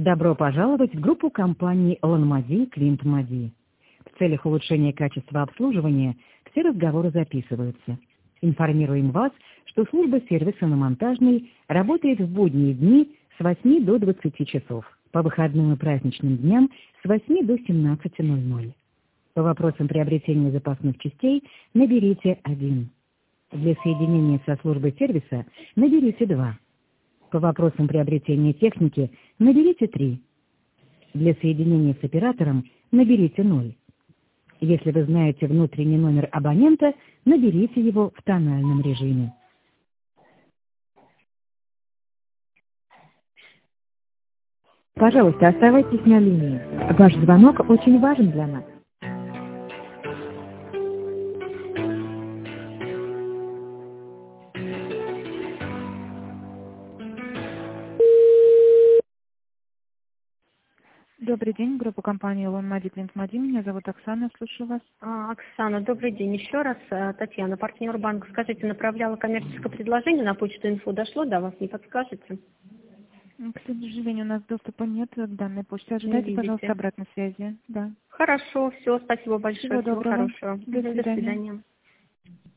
Добро пожаловать в группу компаний Лонмади Клинт Мади. В целях улучшения качества обслуживания все разговоры записываются. Информируем вас, что служба сервиса на Монтажной работает в будние дни с 8 до 20 часов, по выходным и праздничным дням с 8 до 17:00. По вопросам приобретения запасных частей наберите 1. Для соединения со службой сервиса наберите 2. По вопросам приобретения техники наберите 3. Для соединения с оператором наберите 0. Если вы знаете внутренний номер абонента, наберите его в тональном режиме. Пожалуйста, оставайтесь на линии. Ваш звонок очень важен для нас. Добрый день, группа компании Лонмади Клинт Мади. Меня зовут Оксана, слушаю вас. Оксана, добрый день. Еще раз, Татьяна, партнер банка. Скажите, направляла коммерческое предложение на почту инфо, дошло до вас, не подскажете? К сожалению, у нас доступа нет к данной почте. Ожидайте, пожалуйста, обратной связи. Да. Хорошо, все, спасибо большое. Всего доброго. Хорошего. До свидания. До свидания.